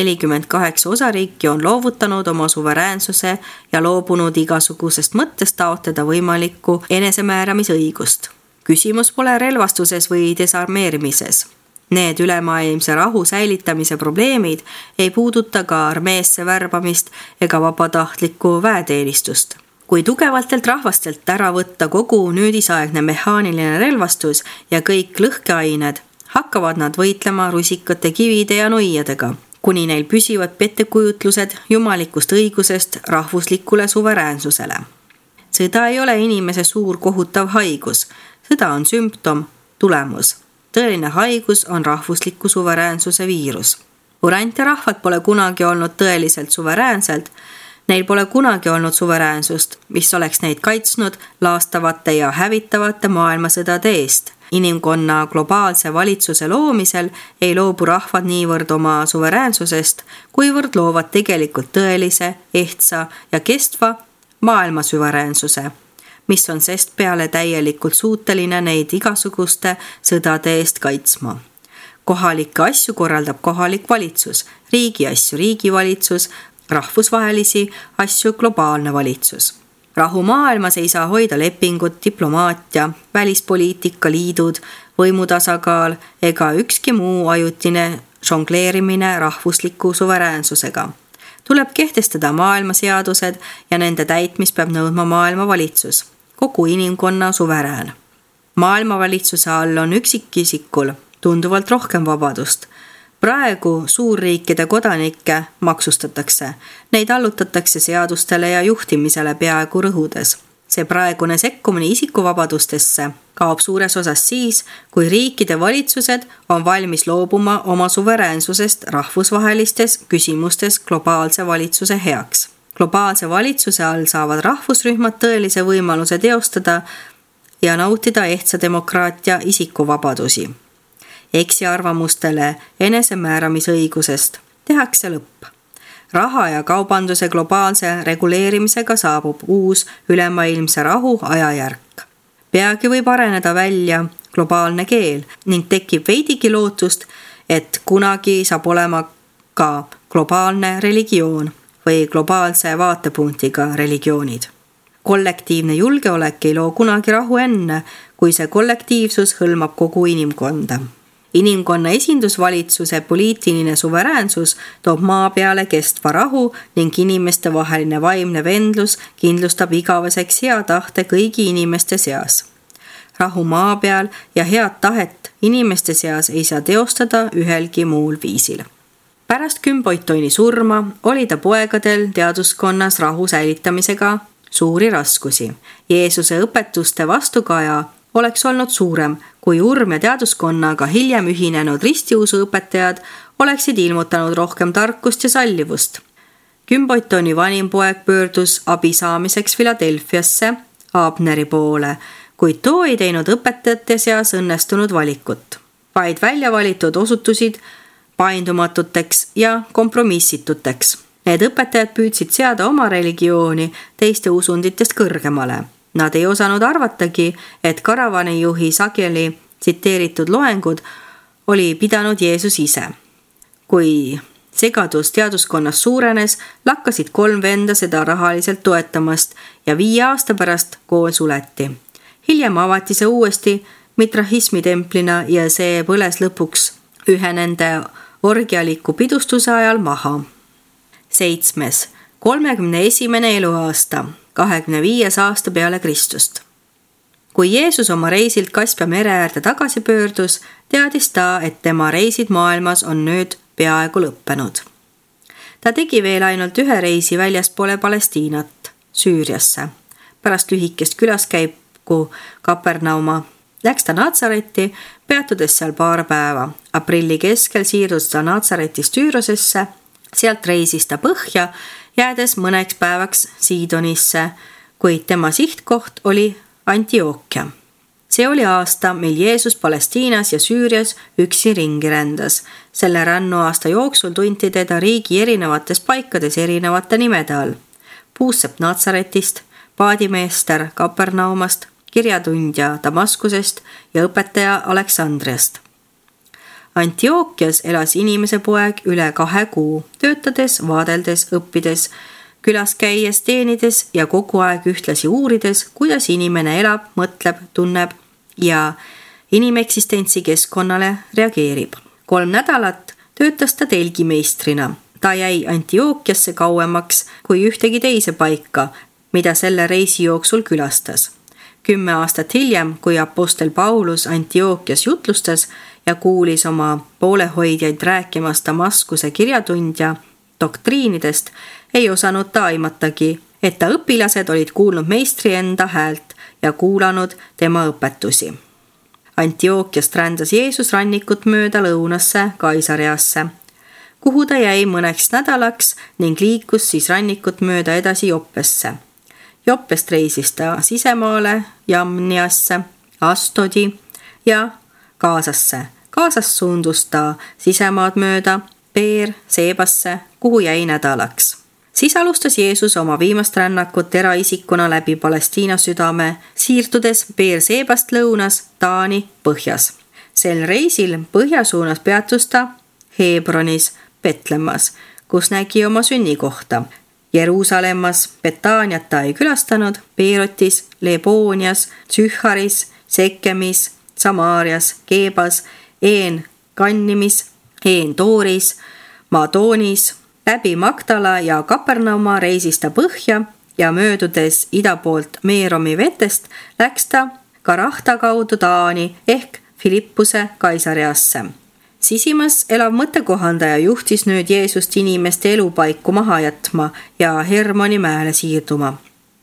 [SPEAKER 1] 48 osariiki on loovutanud oma suveräänsuse ja loobunud igasugusest mõttest taotleda võimalikku enesemääramisõigust. Küsimus pole relvastuses või desarmeerimises. Need ülemaailmse rahu säilitamise probleemid ei puuduta ka armeesse värbamist ega vabatahtlikku väeteenistust. Kui tugevatelt rahvastelt ära võtta kogu nüüdisaegne mehaaniline relvastus ja kõik lõhkeained, hakkavad nad võitlema rusikate, kivide ja nuiadega, kuni neil püsivad pettekujutlused jumalikust õigusest rahvuslikule suveräänsusele. Sõda ei ole inimese suur kohutav haigus. Sõda on sümptom, tulemus. Tõeline haigus on rahvusliku suveräänsuse viirus. Urantja rahvad pole kunagi olnud tõeliselt suveräänselt. Neil pole kunagi olnud suveräänsust, mis oleks neid kaitsnud laastavate ja hävitavate maailmasõdade eest. Inimkonna globaalse valitsuse loomisel ei loobu rahvad niivõrd oma suveräänsusest, kuivõrd loovad tegelikult tõelise, ehtsa ja kestva maailma suveräänsuse, mis on sest peale täielikult suuteline neid igasuguste sõdade eest kaitsma. Kohalikke asju korraldab kohalik valitsus, riigi asju riigivalitsus, rahvusvahelisi asju globaalne valitsus. Rahu maailmas ei saa hoida lepingut, diplomaatia, välispoliitika, liidud, võimutasakaal ega ükski muu ajutine žongleerimine rahvusliku suveräänsusega. Tuleb kehtestada maailmaseadused ja nende täitmist peab nõudma maailmavalitsus, kogu inimkonna suverään. Maailmavalitsuse all on üksikisikul tunduvalt rohkem vabadust. Praegu suurriikide kodanikke maksustatakse, neid allutatakse seadustele ja juhtimisele peaaegu rõhudes. See praegune sekkumine isikuvabadustesse kaob suures osas siis, kui riikide valitsused on valmis loobuma oma suveräänsusest rahvusvahelistes küsimustes globaalse valitsuse heaks. Globaalse valitsuse all saavad rahvusrühmad tõelise võimaluse teostada ja nautida ehtsa demokraatia isikuvabadusi. Eksiarvamustele enesemääramisõigusest tehakse lõpp. Raha ja kaubanduse globaalse reguleerimisega saabub uus ülemaailmse rahu ajajärk. Peagi võib areneda välja globaalne keel ning tekib veidigi lootust, et kunagi saab olema ka globaalne religioon või globaalse vaatepunktiga religioonid. Kollektiivne julgeolek ei loo kunagi rahu enne, kui see kollektiivsus hõlmab kogu inimkonda. Inimkonna esindusvalitsuse poliitiline suveräänsus toob maa peale kestva rahu ning inimeste vaheline vaimne vendlus kindlustab igaveseks hea tahte kõigi inimeste seas. Rahu maa peal ja head tahet inimeste seas ei saa teostada ühelgi muul viisil. Pärast Gymboitoni surma oli ta poegadel teaduskonnas rahu säilitamisega suuri raskusi. Jeesuse õpetuste vastukaja oleks olnud suurem, kui urm ja teaduskonnaga hiljem ühinenud ristiusu õpetajad oleksid ilmutanud rohkem tarkust ja sallivust. Gymboitoni vanim poeg pöördus abi saamiseks Philadelphiasse Abneri poole, kuid too ei teinud õpetajate seas õnnestunud valikut. Vaid välja valitud osutusid paindumatuteks ja kompromissituteks. Need õpetajad püüdsid seada oma religiooni teiste usunditest kõrgemale. Nad ei osanud arvatagi, et karavanijuhi sageli tsiteeritud loengud oli pidanud Jeesus ise. Kui segadus teaduskonnas suurenes, lakkasid 3 venda seda rahaliselt toetamast ja 5 aasta pärast kool suleti. Hiljem avati see uuesti mitrahismi templina ja see põles lõpuks ühe nende orgialiku pidustuse ajal maha. 7. 31. eluaasta. 25. aasta peale Kristust. Kui Jeesus oma reisilt Kaspia mere äärde tagasi pöördus, teadis ta, et tema reisid maailmas on nüüd peaaegu lõppenud. Ta tegi veel ainult ühe reisi väljaspoole Palestiinat, Süüriasse. Pärast lühikest külaskäiku Kapernauma läks ta Natsaretti, peatudes seal paar päeva. Aprilli keskel siirdus ta Natsaretist Tüürosesse, sealt reisis ta põhja, jäädes mõneks päevaks Siidonisse, kuid tema sihtkoht oli Antiookia. See oli aasta, mil Jeesus Palestiinas ja Süürias üksi ringi rändas. Selle rännuaasta jooksul tunti teda riigi erinevates paikades erinevate nimede all. Puussepp Natsaretist, paadimeester Kapernaumast, kirjatundja Damaskusest ja õpetaja Aleksandriast. Antiookias elas inimese poeg üle 2 kuu, töötades, vaadeldes, õppides, külas käies, teenides ja kogu aeg ühtlasi uurides, kuidas inimene elab, mõtleb, tunneb ja inimeksistentsi keskkonnale reageerib. 3 nädalat töötas ta telgimeistrina. Ta jäi Antiookiasse kauemaks kui ühtegi teise paika, mida selle reisi jooksul külastas. 10 aastat hiljem, kui apostel Paulus Antiookias jutlustas ja kuulis oma poolehoidjaid rääkimas Damaskuse kirjatundja doktriinidest, ei osanud ta aimatagi, et ta õpilased olid kuulnud meistri enda häält ja kuulanud tema õpetusi. Antiookiast rändas Jeesus rannikut mööda lõunasse Kaisariasse, kuhu ta jäi mõneks nädalaks ning liikus siis rannikut mööda edasi Joppesse. Joppest reisis ta sisemaale Jamniasse, Astodi ja Gaasasse. Gaasast suundus ta sisemaad mööda Beer-Seebasse, kuhu jäi nädalaks. Siis alustas Jeesus oma viimast rännakut eraisikuna läbi Palestiina südame, siirdudes Beer-Seebast lõunas Taani põhjas. Sel reisil põhjasuunas peatus ta Hebronis, Petlemmas, kus nägi oma sünnikohta. Jeruusalemmas Betaaniat ta ei külastanud, Beerotis, Leboonias, Tsühharis, Sekemis, Samaarias, Keebas, Een-Kannimis, Een-Tooris, Madoonis, läbi Magdala ja Kapernauma reisis ta põhja ja möödudes ida poolt Meeromi vetest läks ta Karahta kaudu Taani ehk Filippuse Kaisariasse. Sisimas elav mõttekohandaja juhtis nüüd Jeesust inimeste elupaiku maha jätma ja Hermoni mäele siirduma,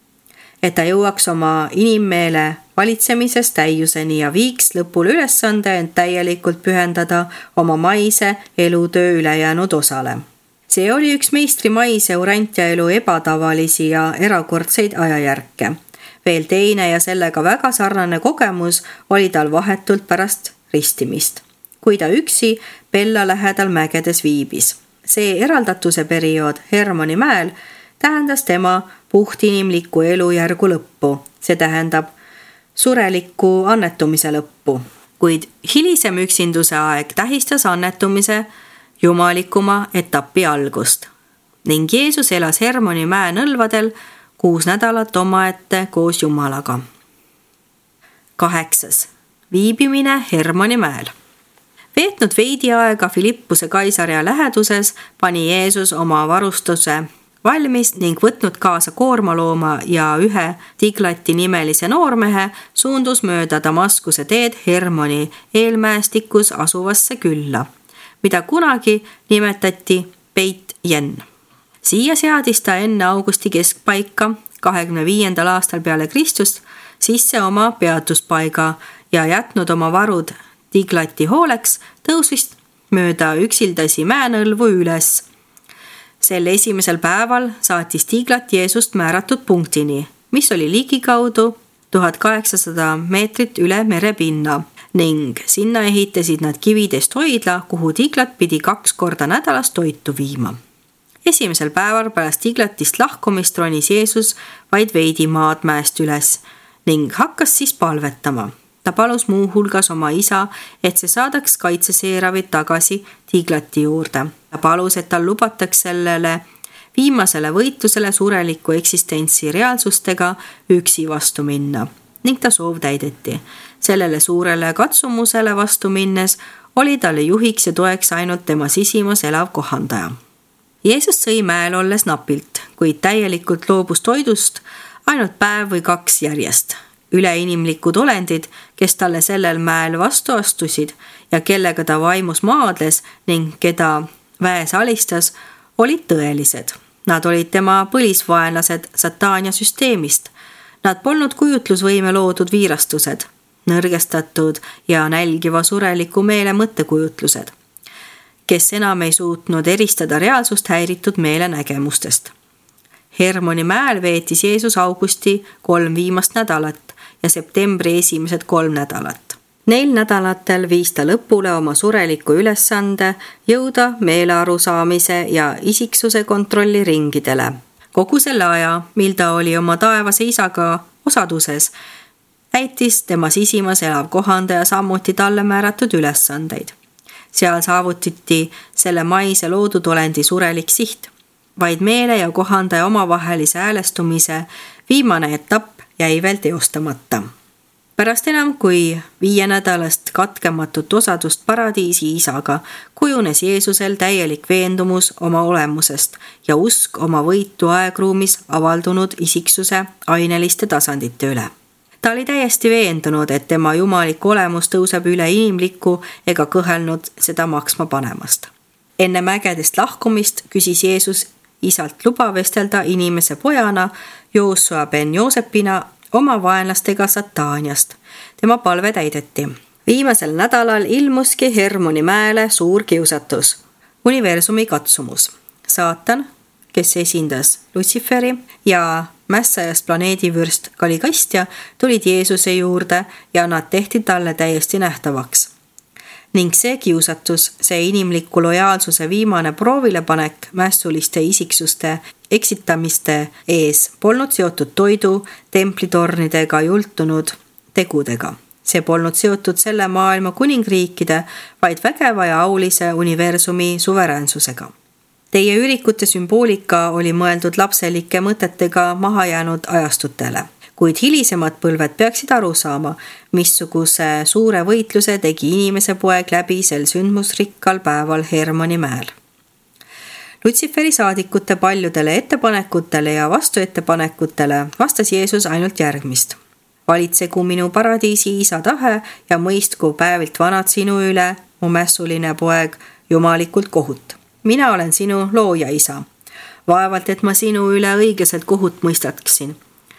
[SPEAKER 1] et ta jõuaks oma inimmeele valitsemises täiuseni ja viiks lõpule ülesande end täielikult pühendada oma maise elutöö ülejäänud osale. See oli üks meistri maise Urantia elu ebatavalisi ja erakordseid ajajärke. Veel teine ja sellega väga sarnane kogemus oli tal vahetult pärast ristimist, kui ta üksi Bella lähedal mägedes viibis. See eraldatuse periood Hermoni mäel tähendas tema puhtinimliku elujärgu lõppu, see tähendab sureliku annetumise lõppu, kuid hilisem üksinduse aeg tähistas annetumise jumalikuma etapi algust ning Jeesus elas Hermoni mäe nõlvadel 6 nädalat omaette koos Jumalaga. 8. Viibimine Hermoni mäel. Veetnud veidi aega Filippuse Kaisaria läheduses, pani Jeesus oma varustuse valmis ning võtnud kaasa koormalooma ja 1 Tiglati nimelise noormehe, suundus mööda Damaskuse teed Hermoni eelmäestikus asuvasse külla, mida kunagi nimetati Beit Jen. Siia seadis ta enne augusti keskpaika 25. aastal peale Kristust sisse oma peatuspaiga ja jätnud oma varud Tiglati hooleks, tõusis mööda üksildasi mäenõlvu üles. Sel esimesel päeval saatis Tiglat Jeesust määratud punktini, mis oli ligikaudu 1800 meetrit üle merepinna ning sinna ehitasid nad kividest hoidla, kuhu Tiglat pidi 2 korda nädalas toitu viima. Esimesel päeval pärast Tiglatist lahkumist ronis Jeesus vaid veidi maad mäest üles ning hakkas siis palvetama. Ta palus muu hulgas oma isa, et see saadaks kaitseseeravid tagasi Tiglati juurde. Ta palus, et tal lubataks sellele viimasele võitlusele sureliku eksistentsi reaalsustega üksi vastu minna ning ta soov täideti. Sellele suurele katsumusele vastu minnes oli talle juhiks ja toeks ainult tema sisimas elav kohandaja. Jeesus sõi mäel olles napilt, kuid täielikult loobus toidust ainult päev või 2 järjest. Üleinimlikud olendid, kes talle sellel mäel vastu astusid ja kellega ta vaimus maadles ning keda väes alistas, olid tõelised. Nad olid tema põlisvaenlased Sataania süsteemist. Nad polnud kujutlusvõime loodud viirastused. nõrgestatud ja nälgiva sureliku meele mõttekujutlused, kes enam ei suutnud eristada reaalsust häiritud meele nägemustest. Hermoni mäel veetis Jeesus augusti 3 viimast nädalat ja septembri esimesed 3 nädalat. Neil nädalatel viis ta lõpule oma sureliku ülesande jõuda meelearusaamise ja isiksuse kontrolli ringidele. Kogu selle aja, mil ta oli oma taevase isaga osaduses, täitis tema sisimas elav kohandaja samuti talle määratud ülesandeid. Seal saavutati selle maise loodud olendi surelik siht. Vaid meele ja kohandaja omavahelise häälestumise viimane etapp jäi veel teostamata. Pärast enam kui 5 nädalast katkematut osadust paradiisi isaga kujunes Jeesusel täielik veendumus oma olemusest ja usk oma võitu aegruumis avaldunud isiksuse aineliste tasandite üle. Ta oli täiesti veendunud, et tema jumalik olemus tõuseb üle inimlikku ega kõhelnud seda maksma panemast. Enne mägedest lahkumist küsis Jeesus isalt luba vestelda inimese pojana Joosua ben Joosepina oma vaenlastega Sataaniast. Tema palve täideti. Viimasel nädalal ilmuski Hermoni mäele suur kiusatus, universumi katsumus. Saatan, kes esindas Lutsiferi ja mässajast planeedivürst Kalikastja, tulid Jeesuse juurde ja nad tehti talle täiesti nähtavaks. Ning see kiusatus, see inimliku lojaalsuse viimane proovilepanek mässuliste isiksuste eksitamiste ees polnud seotud toidu, templitornidega jultunud tegudega. See polnud seotud selle maailma kuningriikide, vaid vägeva ja aulise universumi suveräänsusega. Teie ürikute sümboolika oli mõeldud lapselike mõtetega mahajäänud ajastutele, kuid hilisemad põlved peaksid aru saama, missuguse suure võitluse tegi inimese poeg läbi sel sündmusrikkal päeval Hermoni mäel. Lutsiferi saadikute paljudele ettepanekutele ja vastuettepanekutele vastas Jeesus ainult järgmist. Valitsegu minu paradiisi isa tahe ja mõistku päevilt vanad sinu üle, mu mässuline poeg, jumalikult kohut. Mina olen sinu looja isa. Vaevalt, et ma sinu üle õiglaselt kohut mõistaksin.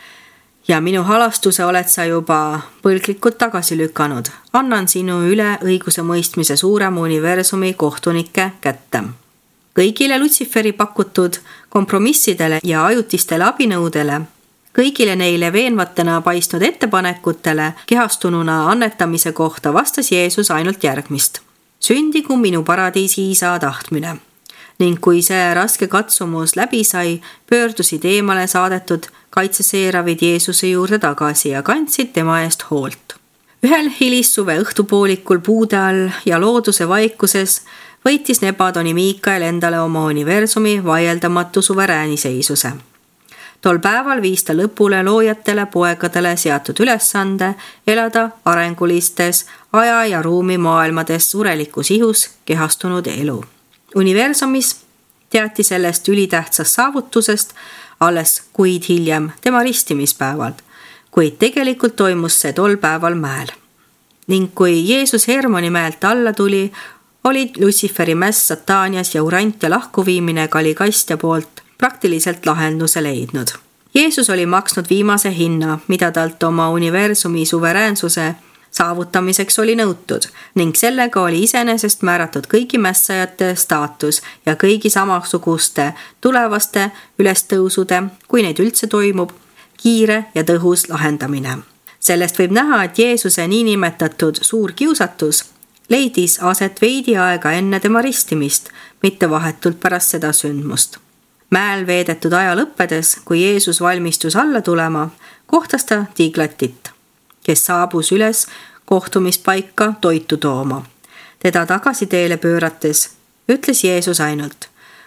[SPEAKER 1] Ja minu halastuse oled sa juba põlglikult tagasi lükanud. Annan sinu üle õiguse mõistmise suurema universumi kohtunike kätte. Kõigile Lutsiferi pakutud kompromissidele ja ajutistele abinõudele, kõigile neile veenvatena paistnud ettepanekutele kehastununa annetamise kohta vastas Jeesus ainult järgmist. Sündigu minu paradiisi isa tahtmine. Ning kui see raske katsumus läbi sai, pöördusid eemale saadetud kaitseseeravid Jeesuse juurde tagasi ja kandsid tema eest hoolt. Ühel hilissuve õhtupoolikul puude all ja looduse vaikuses võitis Nebadoni Miikael endale oma universumi vaieldamatu suverääniseisuse. Tol päeval viis ta lõpule loojatele poegadele seatud ülesande elada arengulistes aja- ja ruumi maailmades surelikus ihus kehastunud elu. Universumis teati sellest ülitähtsast saavutusest alles kuid hiljem tema ristimispäeval, kuid tegelikult toimus see tol päeval mäel. Ning kui Jeesus Hermoni mäelt alla tuli, olid Lutsiferi mäss Sataanias ja Urantia lahkuviimine Kalikastja poolt praktiliselt lahenduse leidnud. Jeesus oli maksnud viimase hinna, mida talt oma universumi suveräänsuse saavutamiseks oli nõutud ning sellega oli iseenesest määratud kõigi mässajate staatus ja kõigi samasuguste tulevaste ülestõusude, kui neid üldse toimub, kiire ja tõhus lahendamine. Sellest võib näha, et Jeesuse niinimetatud suur kiusatus leidis aset veidi aega enne tema ristimist, mitte vahetult pärast seda sündmust. Mäel veedetud aja lõppedes, kui Jeesus valmistus alla tulema, kohtas ta Tiglatit, kes saabus üles kohtumispaika toitu tooma. Teda tagasi teele pöörates ütles Jeesus ainult: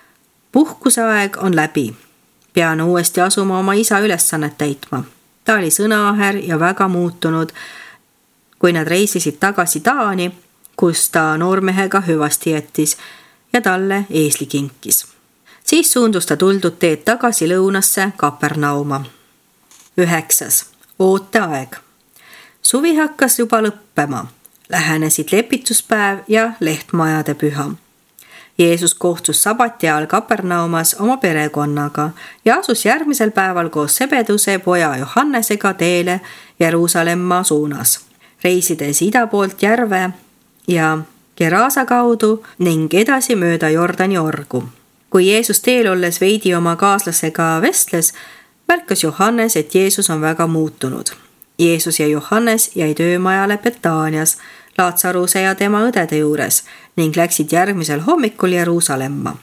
[SPEAKER 1] puhkuse aeg on läbi. Pean uuesti asuma oma isa ülesannet täitma. Ta oli sõnaaher ja väga muutunud, kui nad reisisid tagasi Taani, kus ta noormehega hüvasti jättis ja talle eesli kinkis. Siis suundus ta tuldud teed tagasi lõunasse Kapernauma. 9. Ooteaeg. Suvi hakkas juba lõppema. Lähenesid lepituspäev ja lehtmajade püha. Jeesus kohtus sabati ajal Kapernaumas oma perekonnaga ja asus järgmisel päeval koos Sebeduse poja Johannesega teele Jeruusalemma suunas. reisides ida poolt järve ja Gerasa kaudu ning edasi mööda Jordani orgu. Kui Jeesus teel olles veidi oma kaaslasega vestles, märkas Johannes, et Jeesus on väga muutunud. Jeesus ja Johannes jäid öömajale Betaanias, Laatsaruse ja tema õdede juures ning läksid järgmisel hommikul Jeruusalemma.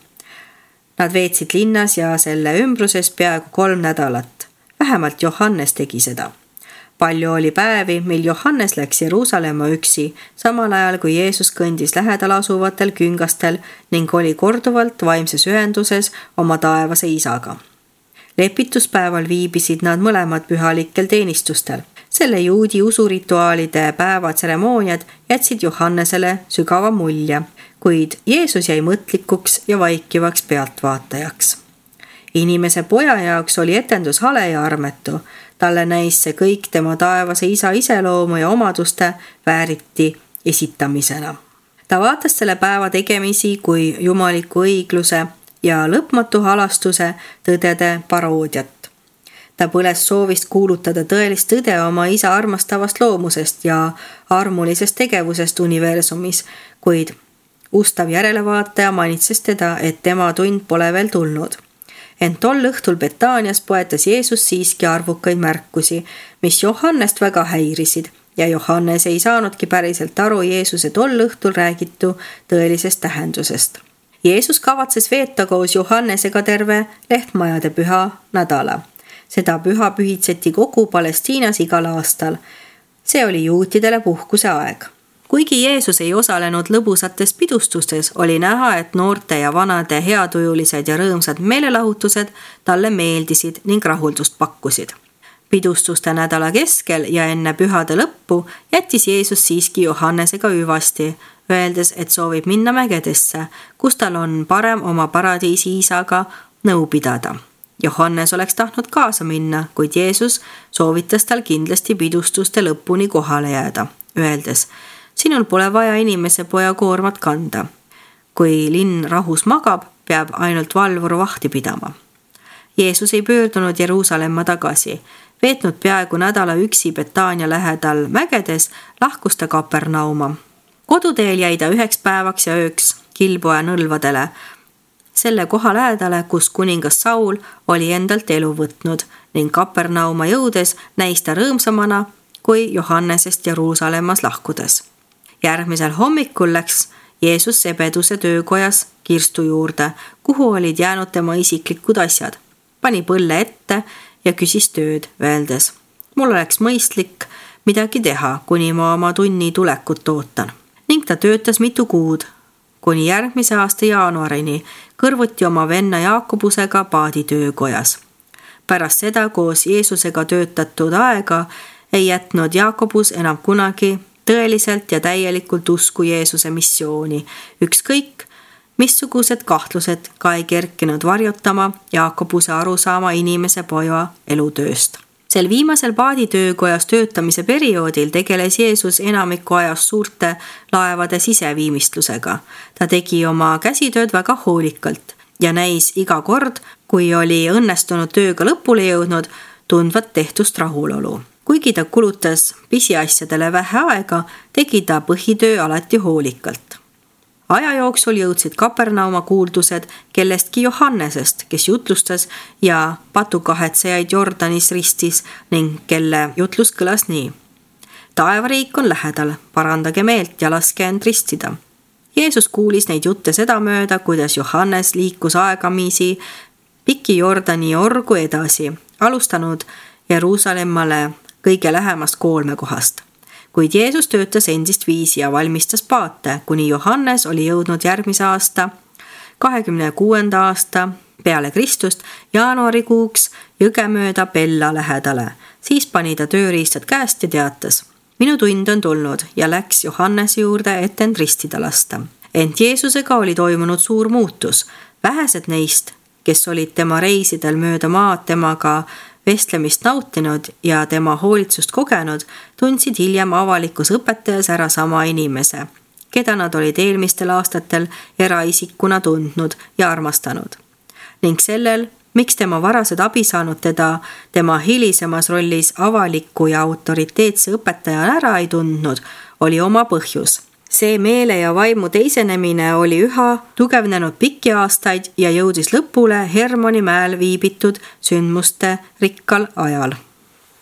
[SPEAKER 1] Nad veetsid linnas ja selle ümbruses peaaegu 3 nädalat. Vähemalt Johannes tegi seda. Palju oli päevi, mil Johannes läks Jeruusalemma üksi, samal ajal kui Jeesus kõndis lähedal asuvatel küngastel ning oli korduvalt vaimses ühenduses oma taevase isaga. Lepituspäeval viibisid nad mõlemad pühalikel teenistustel. Selle juudi usurituaalide päeva tseremooniad jätsid Johannesele sügava mulje, kuid Jeesus jäi mõtlikuks ja vaikivaks pealtvaatajaks. Inimese poja jaoks oli etendus hale ja armetu. Talle näis see kõik tema taevase isa iseloomu ja omaduste vääriti esitamisena. Ta vaatas selle päeva tegemisi kui jumaliku õigluse ja lõpmatu halastuse tõdede paroodiat. Ta põles soovist kuulutada tõelist tõde oma isa armastavast loomusest ja armulisest tegevusest universumis, kuid ustav järelevaataja manitses teda, et tema tund pole veel tulnud. Ent tol õhtul Betaanias poetas Jeesus siiski arvukaid märkusi, mis Johannest väga häirisid ja Johannes ei saanudki päriselt aru Jeesuse tol õhtul räägitu tõelisest tähendusest. Jeesus kavatses veeta koos Johannesega terve lehtmajade püha nädala. Seda püha pühitseti kogu Palestiinas igal aastal. See oli juutidele puhkuse aeg. Kuigi Jeesus ei osalenud lõbusates pidustustes, oli näha, et noorte ja vanade heatujulised ja rõõmsad meelelahutused talle meeldisid ning rahuldust pakkusid. Pidustuste nädala keskel ja enne pühade lõppu jättis Jeesus siiski Johannesega hüvasti, öeldes, et soovib minna mägedesse, kus tal on parem oma paradiisi isaga nõu pidada. Johannes oleks tahtnud kaasa minna, kuid Jeesus soovitas tal kindlasti pidustuste lõpuni kohale jääda, öeldes, sinul pole vaja inimese poja koormat kanda. Kui linn rahus magab, peab ainult valvur vahti pidama. Jeesus ei pöördunud Jeruusalemma tagasi. Veetnud peaaegu nädala üksi Betaania lähedal mägedes, lahkus ta Kapernauma. Koduteel jäi ta 1 päevaks ja ööks Kilboa nõlvadele, selle koha lähedale, kus kuningas Saul oli endalt elu võtnud ning Kapernauma jõudes näis ta rõõmsamana kui Johannesest Jeruusalemmas lahkudes. Järgmisel hommikul läks Jeesus Sebeduse töökojas kirstu juurde, kuhu olid jäänud tema isiklikud asjad. Pani põlle ette ja küsis tööd, öeldes, mul oleks mõistlik midagi teha, kuni ma oma tunni tulekut ootan. Ning ta töötas mitu kuud, kuni järgmise aasta jaanuarini kõrvuti oma venna Jaakobusega paadi töökojas. Pärast seda koos Jeesusega töötatud aega ei jätnud Jaakobus enam kunagi tõeliselt ja täielikult usku Jeesuse missiooni. Ükskõik, missugused kahtlused ka ei kerkinud varjutama Jaakobuse arusaama inimese poja elutööst. Sel viimasel paaditöökojas töötamise perioodil tegeles Jeesus enamiku ajast suurte laevade siseviimistlusega. Ta tegi oma käsitööd väga hoolikalt ja näis iga kord, kui oli õnnestunud tööga lõpule jõudnud, tundvat tehtust rahulolu. Kuigi ta kulutas pisiasjadele vähe aega, tegi ta põhitöö alati hoolikalt. Aja jooksul jõudsid Kapernauma kuuldused kellestki Johannesest, kes jutlustas ja patukahetsejaid Jordanis ristis ning kelle jutlus kõlas nii. Taevariik on lähedal, parandage meelt ja laske end ristida. Jeesus kuulis neid jutte sedamööda, kuidas Johannes liikus aegamisi piki Jordani orgu edasi, alustanud Jeruusalemmale kõige lähemast koolmekohast. Kuid Jeesus töötas endist viisi ja valmistas paate, kuni Johannes oli jõudnud järgmise aasta, 26. aasta peale Kristust jaanuarikuuks jõgemööda Pella lähedale. Siis pani ta tööriistad käest ja teatas, minu tund on tulnud ja läks Johannese juurde, et end ristida lasta. Ent Jeesusega oli toimunud suur muutus. Vähesed neist, kes olid tema reisidel mööda maad temaga vestlemist nautinud ja tema hoolitsust kogenud, tundsid hiljem avalikus õpetajas ära sama inimese, keda nad olid eelmistel aastatel eraisikuna tundnud ja armastanud. Ning sellel Miks tema varased abi saanud teda tema hilisemas rollis avaliku ja autoriteetse õpetajana ära ei tundnud, oli oma põhjus. See meele ja vaimu teisenemine oli üha tugevnenud pikki aastaid ja jõudis lõpule Hermanni mäel viibitud sündmuste rikkal ajal.